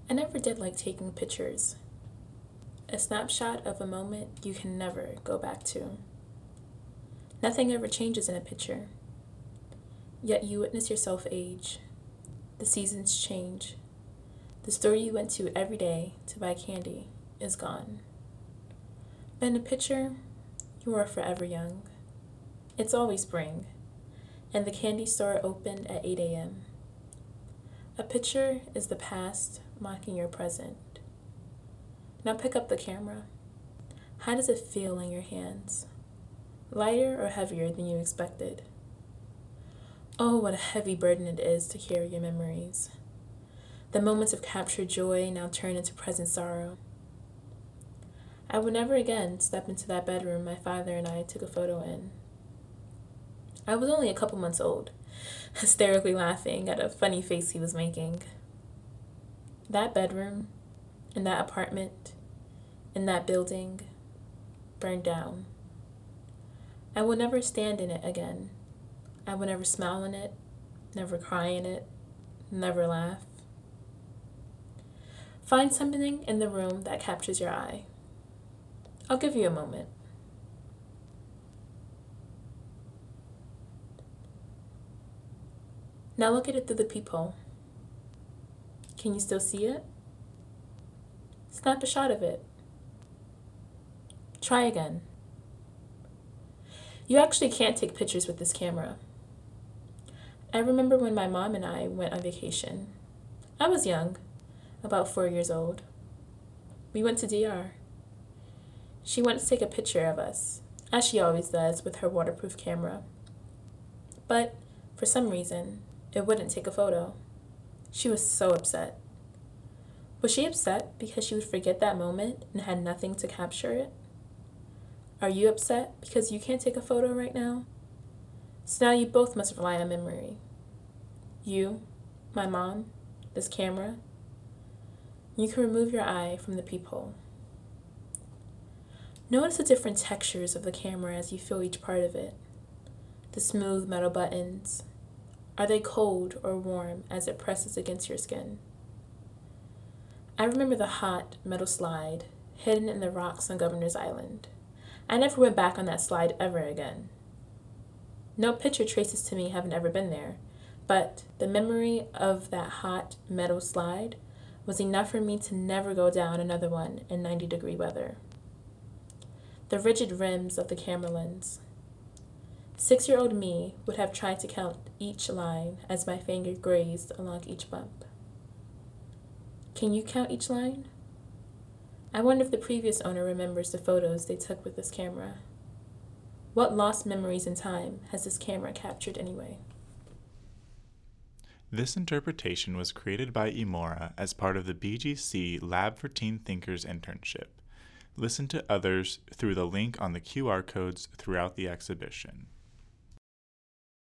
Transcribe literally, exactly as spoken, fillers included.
I never did like taking pictures. A snapshot of a moment you can never go back to. Nothing ever changes in a picture. Yet you witness yourself age. The seasons change. The store you went to every day to buy candy is gone. But in a picture, you are forever young. It's always spring, and the candy store opened at eight a.m. A picture is the past mocking your present. Now pick up the camera. How does it feel in your hands? Lighter or heavier than you expected? Oh, what a heavy burden it is to carry your memories. The moments of captured joy now turn into present sorrow. I would never again step into that bedroom my father and I took a photo in. I was only a couple months old, hysterically laughing at a funny face he was making. That bedroom, in that apartment, in that building, burned down. I will never stand in it again. I will never smile in it, never cry in it, never laugh. Find something in the room that captures your eye. I'll give you a moment. Now look at it through the peephole. Can you still see it? Snap a shot of it. Try again. You actually can't take pictures with this camera. I remember when my mom and I went on vacation. I was young, about four years old. We went to D R. She wanted to take a picture of us, as she always does with her waterproof camera. But for some reason, it wouldn't take a photo. She was so upset. Was she upset because she would forget that moment and had nothing to capture it? Are you upset because you can't take a photo right now? So now you both must rely on memory. You, my mom, this camera. You can remove your eye from the peephole. Notice the different textures of the camera as you feel each part of it. The smooth metal buttons. Are they cold or warm as it presses against your skin? I remember the hot metal slide hidden in the rocks on Governor's Island. I never went back on that slide ever again. No picture traces to me haven't ever been there, but the memory of that hot metal slide was enough for me to never go down another one in ninety degree weather. The rigid rims of the camera lens. Six-year-old me would have tried to count each line as my finger grazed along each bump. Can you count each line? I wonder if the previous owner remembers the photos they took with this camera. What lost memories in time has this camera captured anyway? This interpretation was created by Imora as part of the B G C Lab for Teen Thinkers internship. Listen to others through the link on the Q R codes throughout the exhibition.